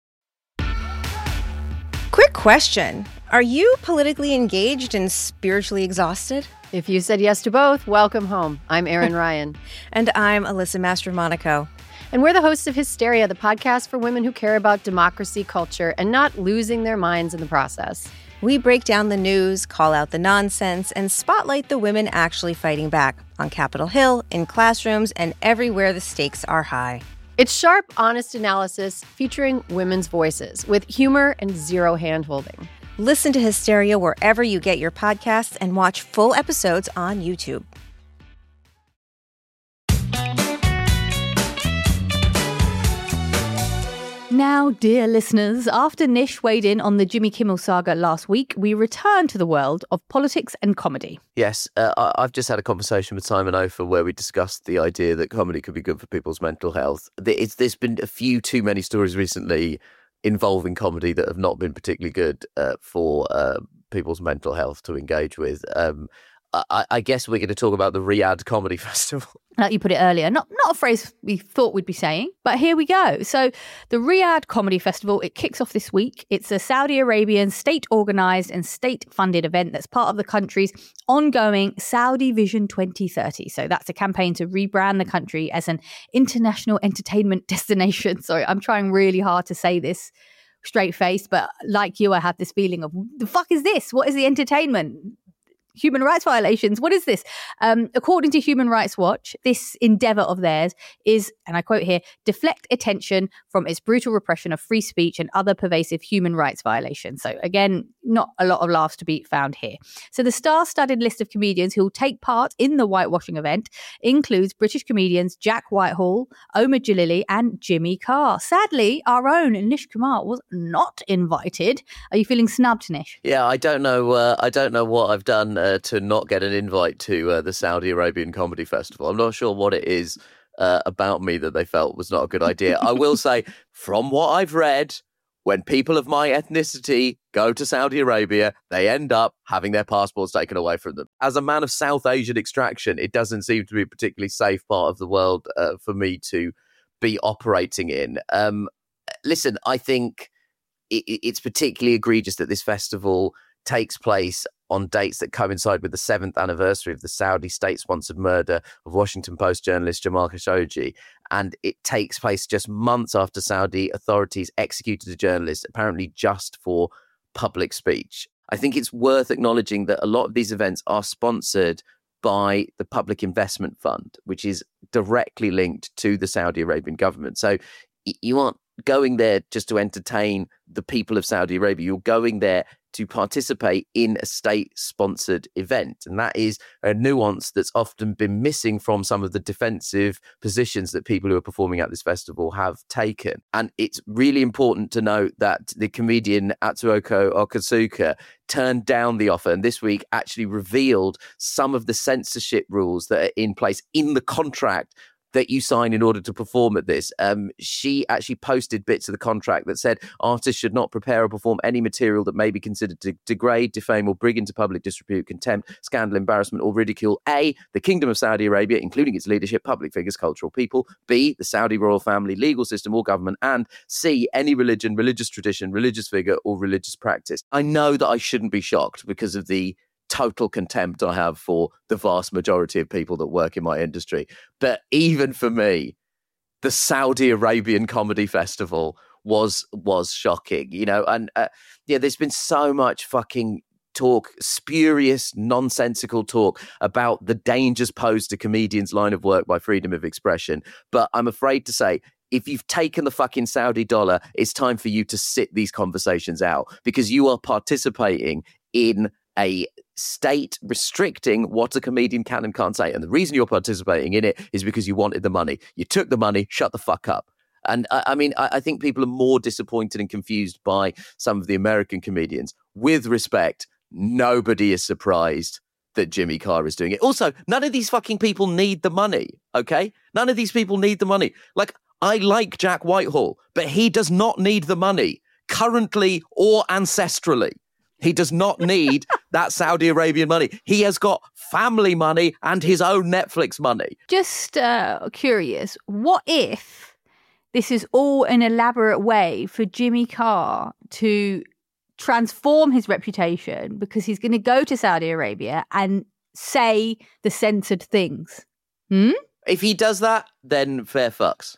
Quick question. Are you politically engaged and spiritually exhausted? If you said yes to both, welcome home. I'm Erin Ryan. And I'm Alyssa Mastromonaco. And we're the hosts of Hysteria, the podcast for women who care about democracy, culture, and not losing their minds in the process. We break down the news, call out the nonsense, and spotlight the women actually fighting back on Capitol Hill, in classrooms, and everywhere the stakes are high. It's sharp, honest analysis featuring women's voices with humor and zero hand-holding. Listen to Hysteria wherever you get your podcasts and watch full episodes on YouTube. Now, dear listeners, after Nish weighed in on the Jimmy Kimmel saga last week, we return to the world of politics and comedy. Yes, I've just had a conversation with Simon Ofer where we discussed the idea that comedy could be good for people's mental health. There's been a few too many stories recently involving comedy that have not been particularly good for people's mental health to engage with. I guess we're going to talk about the Riyadh Comedy Festival. Like you put it earlier, not a phrase we thought we'd be saying, but here we go. So the Riyadh Comedy Festival, it kicks off this week. It's a Saudi Arabian state-organised and state-funded event that's part of the country's ongoing Saudi Vision 2030. So that's a campaign to rebrand the country as an international entertainment destination. Sorry, I'm trying really hard to say this straight-faced, but like you, I had this feeling of, the fuck is this? What is the entertainment? Human rights violations. What is this? According to Human Rights Watch, this endeavour of theirs is, and I quote here, deflect attention from its brutal repression of free speech and other pervasive human rights violations. So again, not a lot of laughs to be found here. So the star-studded list of comedians who will take part in the whitewashing event includes British comedians Jack Whitehall, Omar Jalili and Jimmy Carr. Sadly, our own Nish Kumar was not invited. Are you feeling snubbed, Nish? Yeah, I don't know what I've done to not get an invite to the Saudi Arabian Comedy Festival. I'm not sure what it is about me that they felt was not a good idea. I will say, from what I've read, when people of my ethnicity go to Saudi Arabia, they end up having their passports taken away from them. As a man of South Asian extraction, it doesn't seem to be a particularly safe part of the world for me to be operating in. Listen, I think it's particularly egregious that this festival takes place on dates that coincide with the 7th anniversary of the Saudi state-sponsored murder of Washington Post journalist Jamal Khashoggi. And it takes place just months after Saudi authorities executed a journalist, apparently just for public speech. I think it's worth acknowledging that a lot of these events are sponsored by the Public Investment Fund, which is directly linked to the Saudi Arabian government. So you aren't going there just to entertain the people of Saudi Arabia. You're going there to participate in a state-sponsored event. And that is a nuance that's often been missing from some of the defensive positions that people who are performing at this festival have taken. And it's really important to note that the comedian Atsuoko Okazuka turned down the offer, and this week actually revealed some of the censorship rules that are in place in the contract that you sign in order to perform at this. She actually posted bits of the contract that said artists should not prepare or perform any material that may be considered to degrade, defame, or bring into public disrepute, contempt, scandal, embarrassment, or ridicule A, the Kingdom of Saudi Arabia, including its leadership, public figures, cultural people, B, the Saudi royal family, legal system, or government, and C, any religion, religious tradition, religious figure, or religious practice. I know that I shouldn't be shocked because of the total contempt I have for the vast majority of people that work in my industry. But even for me, the Saudi Arabian Comedy Festival was shocking, you know, and there's been so much fucking talk, spurious, nonsensical talk about the dangers posed to comedians' line of work by freedom of expression. But I'm afraid to say, if you've taken the fucking Saudi dollar, it's time for you to sit these conversations out, because you are participating in a state restricting what a comedian can and can't say. And the reason you're participating in it is because you wanted the money. You took the money, shut the fuck up. And I think people are more disappointed and confused by some of the American comedians. With respect, nobody is surprised that Jimmy Carr is doing it. Also, none of these fucking people need the money, okay? None of these people need the money. Like, I like Jack Whitehall, but he does not need the money, currently or ancestrally. He does not need that Saudi Arabian money. He has got family money and his own Netflix money. Just curious, what if this is all an elaborate way for Jimmy Carr to transform his reputation, because he's going to go to Saudi Arabia and say the censored things? If he does that, then fair fucks.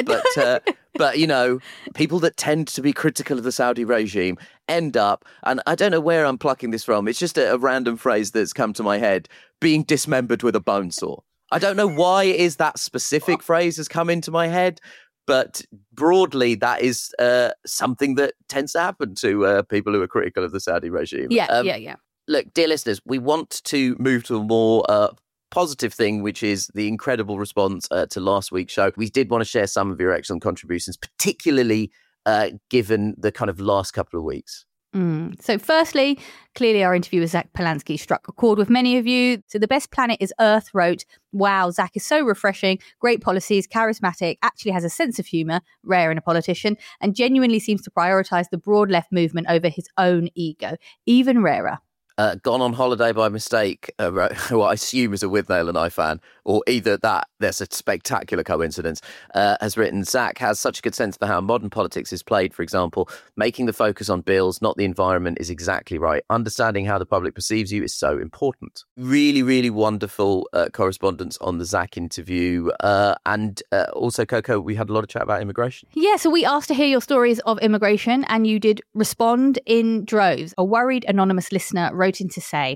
But, you know, people that tend to be critical of the Saudi regime end up, and I don't know where I'm plucking this from, it's just a random phrase that's come to my head, being dismembered with a bone saw. I don't know why it is that specific phrase has come into my head, but broadly, that is something that tends to happen to people who are critical of the Saudi regime. Yeah. Look, dear listeners, we want to move to a more positive thing, which is the incredible response to last week's show. We did want to share some of your excellent contributions, particularly given the kind of last couple of weeks. So firstly, clearly our interview with Zach Polanski struck a chord with many of you. So The Best Planet is Earth wrote, wow, Zach is so refreshing, great policies, charismatic, actually has a sense of humour, rare in a politician, and genuinely seems to prioritise the broad left movement over his own ego, even rarer. Gone on holiday by mistake, who I assume is a Withnail and I fan, or either that, there's a spectacular coincidence, has written, Zach has such a good sense for how modern politics is played, for example, making the focus on bills, not the environment, is exactly right. Understanding how the public perceives you is so important. Really, really wonderful correspondence on the Zach interview. And also, Coco, we had a lot of chat about immigration. Yeah, so we asked to hear your stories of immigration, and you did respond in droves. A worried anonymous listener wrote in to say,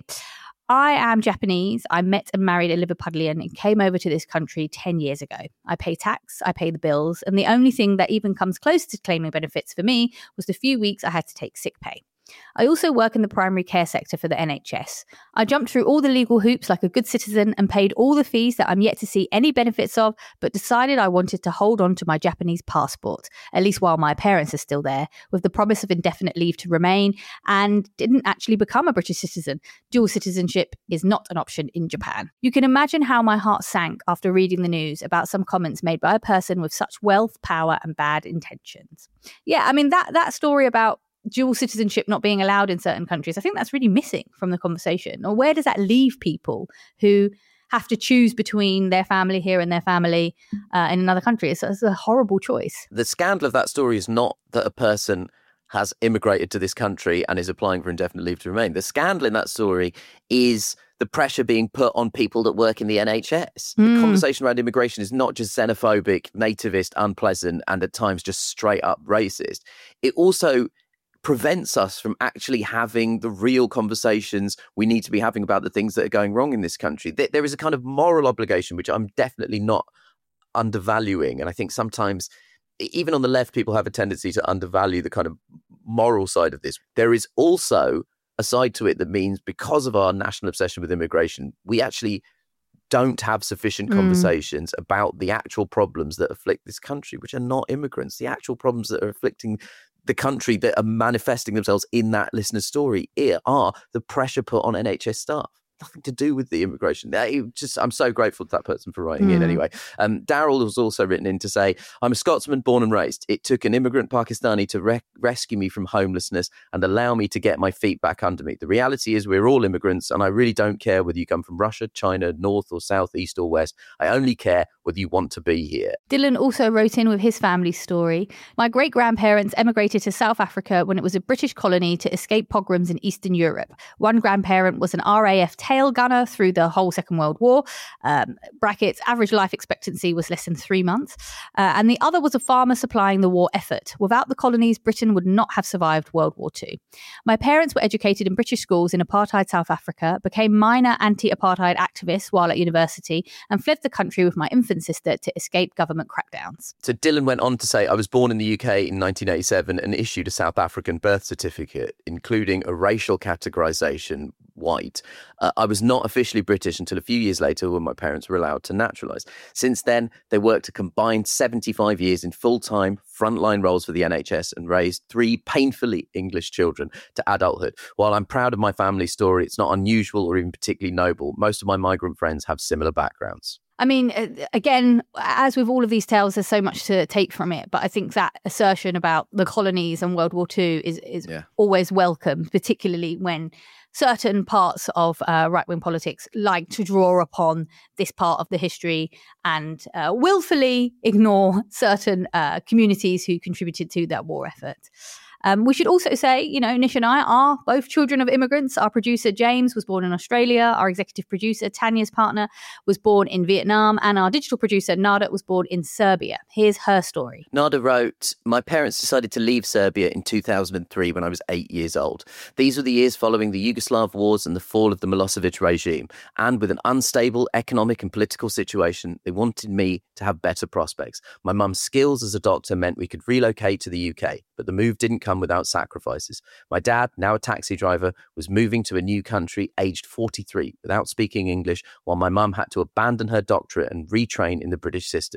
I am Japanese. I met and married a Liverpudlian and came over to this country 10 years ago. I pay tax, I pay the bills, and the only thing that even comes close to claiming benefits for me was the few weeks I had to take sick pay. I also work in the primary care sector for the NHS. I jumped through all the legal hoops like a good citizen and paid all the fees that I'm yet to see any benefits of, but decided I wanted to hold on to my Japanese passport, at least while my parents are still there, with the promise of indefinite leave to remain, and didn't actually become a British citizen. Dual citizenship is not an option in Japan. You can imagine how my heart sank after reading the news about some comments made by a person with such wealth, power, and bad intentions. Yeah, I mean, that story about dual citizenship not being allowed in certain countries, I think that's really missing from the conversation. Or where does that leave people who have to choose between their family here and their family in another country? It's a horrible choice. The scandal of that story is not that a person has immigrated to this country and is applying for indefinite leave to remain. The scandal in that story is the pressure being put on people that work in the NHS. The conversation around immigration is not just xenophobic, nativist, unpleasant, and at times just straight up racist. It also prevents us from actually having the real conversations we need to be having about the things that are going wrong in this country. There is a kind of moral obligation, which I'm definitely not undervaluing. And I think sometimes, even on the left, people have a tendency to undervalue the kind of moral side of this. There is also a side to it that means, because of our national obsession with immigration, we actually don't have sufficient conversations about the actual problems that afflict this country, which are not immigrants. The actual problems that are afflicting the country that are manifesting themselves in that listener's story are the pressure put on NHS staff. Nothing to do with the immigration. I'm so grateful to that person for writing in anyway. Daryl was also written in to say, I'm a Scotsman born and raised. It took an immigrant Pakistani to rescue me from homelessness and allow me to get my feet back under me. The reality is we're all immigrants, and I really don't care whether you come from Russia, China, north or south, east or west. I only care whether you want to be here. Dylan also wrote in with his family story. My great-grandparents emigrated to South Africa when it was a British colony to escape pogroms in Eastern Europe. One grandparent was an RAF tail gunner through the whole Second World War. Brackets, average life expectancy was less than 3 months. And the other was a farmer supplying the war effort. Without the colonies, Britain would not have survived World War II. My parents were educated in British schools in apartheid South Africa, became minor anti-apartheid activists while at university, and fled the country with my infant sister to escape government crackdowns. So Dylan went on to say, I was born in the UK in 1987 and issued a South African birth certificate, including a racial categorisation, white. I was not officially British until a few years later when my parents were allowed to naturalise. Since then, they worked a combined 75 years in full-time frontline roles for the NHS and raised 3 painfully English children to adulthood. While I'm proud of my family story, it's not unusual or even particularly noble. Most of my migrant friends have similar backgrounds. I mean, again, as with all of these tales, there's so much to take from it. But I think that assertion about the colonies and World War II is always welcome, particularly when certain parts of right-wing politics like to draw upon this part of the history and willfully ignore certain communities who contributed to that war effort. We should also say, Nish and I are both children of immigrants. Our producer, James, was born in Australia. Our executive producer, Tanya's partner, was born in Vietnam. And our digital producer, Nada, was born in Serbia. Here's her story. Nada wrote, my parents decided to leave Serbia in 2003 when I was 8 years old. These were the years following the Yugoslav wars and the fall of the Milosevic regime. And with an unstable economic and political situation, they wanted me to have better prospects. My mum's skills as a doctor meant we could relocate to the UK, but the move didn't come without sacrifices. My dad, now a taxi driver, was moving to a new country aged 43 without speaking English, while my mum had to abandon her doctorate and retrain in the British system.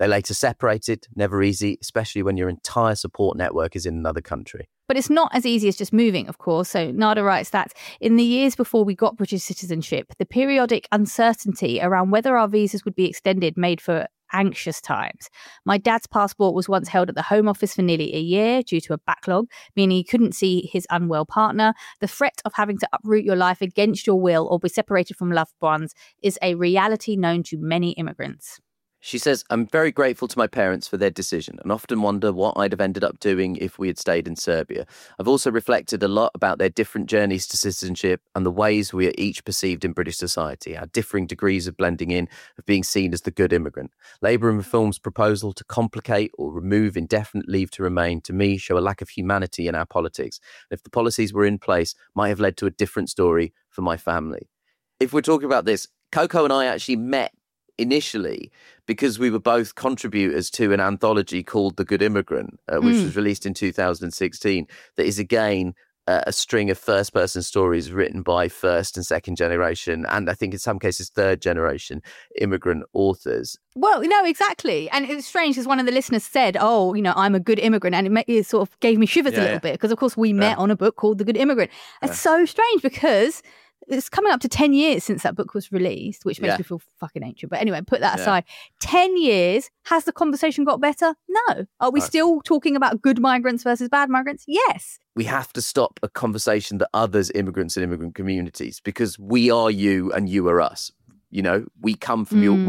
They later separated, never easy, especially when your entire support network is in another country. But it's not as easy as just moving, of course. So Nada writes that in the years before we got British citizenship, the periodic uncertainty around whether our visas would be extended made for anxious times. My dad's passport was once held at the Home Office for nearly a year due to a backlog, meaning he couldn't see his unwell partner. The threat of having to uproot your life against your will or be separated from loved ones is a reality known to many immigrants. She says, I'm very grateful to my parents for their decision and often wonder what I'd have ended up doing if we had stayed in Serbia. I've also reflected a lot about their different journeys to citizenship and the ways we are each perceived in British society, our differing degrees of blending in, of being seen as the good immigrant. Labour and Reform's proposal to complicate or remove indefinite leave to remain, to me, show a lack of humanity in our politics. And if the policies were in place, might have led to a different story for my family. If we're talking about this, Coco and I actually met initially because we were both contributors to an anthology called The Good Immigrant, which was released in 2016, that is again a string of first-person stories written by first and second generation, and I think in some cases third generation immigrant authors. Well, no, exactly. And it's strange because one of the listeners said, oh, I'm a good immigrant. And it sort of gave me shivers a little bit because, of course, we met on a book called The Good Immigrant. It's so strange because it's coming up to 10 years since that book was released, which makes me feel fucking ancient. But anyway, put that aside. 10 years. Has the conversation got better? No. Are we still talking about good migrants versus bad migrants? Yes. We have to stop a conversation that others immigrants and immigrant communities, because we are you and you are us. We come from your,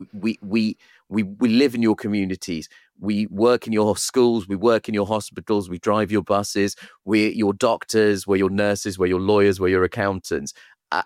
we live in your communities. We work in your schools, we work in your hospitals, we drive your buses, we're your doctors, we're your nurses, we're your lawyers, we're your accountants.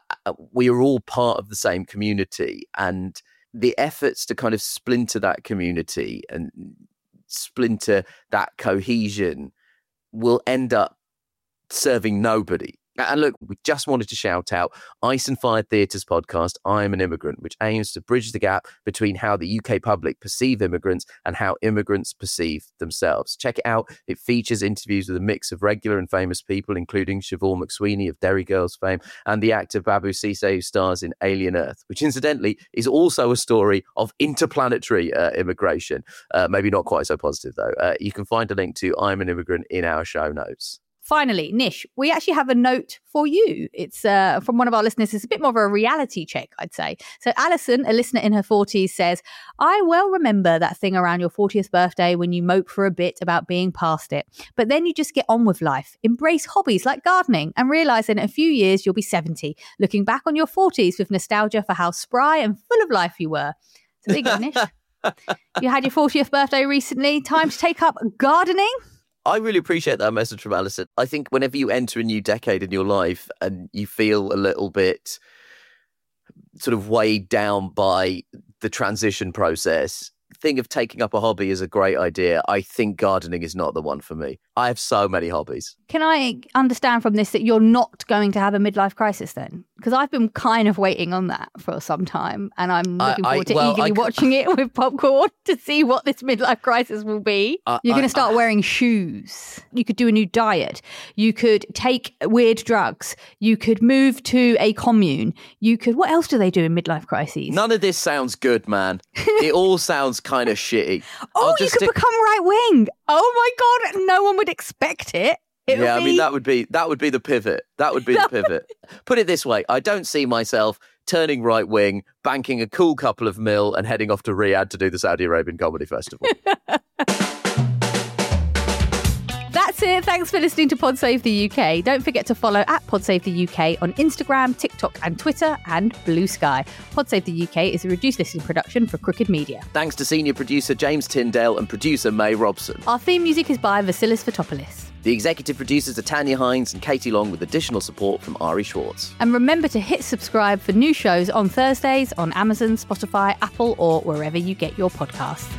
We are all part of the same community, and the efforts to kind of splinter that community and splinter that cohesion will end up serving nobody. And look, we just wanted to shout out Ice and Fire Theatre's podcast, I Am an Immigrant, which aims to bridge the gap between how the UK public perceive immigrants and how immigrants perceive themselves. Check it out. It features interviews with a mix of regular and famous people, including Siobhan McSweeney of Derry Girls fame and the actor Babu Cisse, who stars in Alien Earth, which incidentally is also a story of interplanetary immigration. Maybe not quite so positive, though. You can find a link to I Am an Immigrant in our show notes. Finally, Nish, we actually have a note for you. It's from one of our listeners. It's a bit more of a reality check, I'd say. So Alison, a listener in her 40s, says, I well remember that thing around your 40th birthday when you mope for a bit about being past it. But then you just get on with life, embrace hobbies like gardening, and realise in a few years you'll be 70, looking back on your 40s with nostalgia for how spry and full of life you were. So there you go, Nish. You had your 40th birthday recently. Time to take up gardening. I really appreciate that message from Alison. I think whenever you enter a new decade in your life and you feel a little bit sort of weighed down by the transition process, the thing of taking up a hobby is a great idea. I think gardening is not the one for me. I have so many hobbies. Can I understand from this that you're not going to have a midlife crisis then? Because I've been kind of waiting on that for some time, and I'm looking forward to eagerly watching it with popcorn to see what this midlife crisis will be. You're going to start wearing shoes. You could do a new diet. You could take weird drugs. You could move to a commune. You could... What else do they do in midlife crises? None of this sounds good, man. It all sounds kind of shitty. You could become right wing. Oh my God, no one would expect it. I mean, that would be the pivot. That would be the pivot. Put it this way, I don't see myself turning right wing, banking a cool couple of mil and heading off to Riyadh to do the Saudi Arabian Comedy Festival. That's it. Thanks for listening to Pod Save the UK. Don't forget to follow at Pod Save the UK on Instagram, TikTok and Twitter, and Blue Sky. Pod Save the UK is a reduced listening production for Crooked Media. Thanks to senior producer James Tyndale and producer May Robson. Our theme music is by Vasilis Fotopoulos. The executive producers are Tanya Hines and Katie Long, with additional support from Ari Schwartz. And remember to hit subscribe for new shows on Thursdays on Amazon, Spotify, Apple, or wherever you get your podcasts.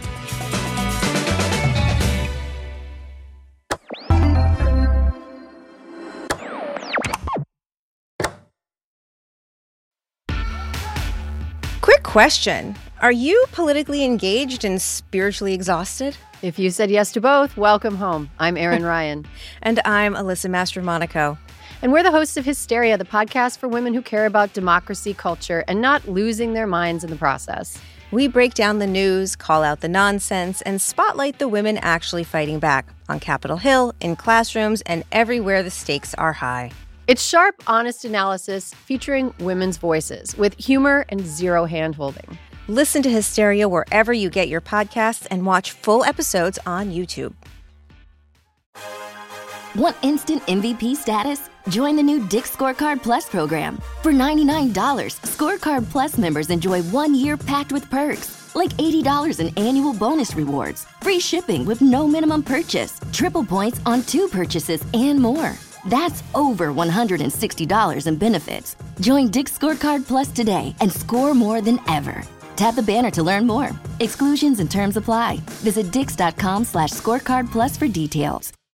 Quick question. Are you politically engaged and spiritually exhausted? If you said yes to both, welcome home. I'm Erin Ryan. And I'm Alyssa Mastromonaco. And we're the hosts of Hysteria, the podcast for women who care about democracy, culture, and not losing their minds in the process. We break down the news, call out the nonsense, and spotlight the women actually fighting back on Capitol Hill, in classrooms, and everywhere the stakes are high. It's sharp, honest analysis featuring women's voices with humor and zero hand-holding. Listen to Hysteria wherever you get your podcasts and watch full episodes on YouTube. Want instant MVP status? Join the new Dick's Scorecard Plus program. For $99, Scorecard Plus members enjoy 1 year packed with perks, like $80 in annual bonus rewards, free shipping with no minimum purchase, triple points on 2 purchases, and more. That's over $160 in benefits. Join Dick's Scorecard Plus today and score more than ever. Tap the banner to learn more. Exclusions and terms apply. Visit dix.com/scorecard plus for details.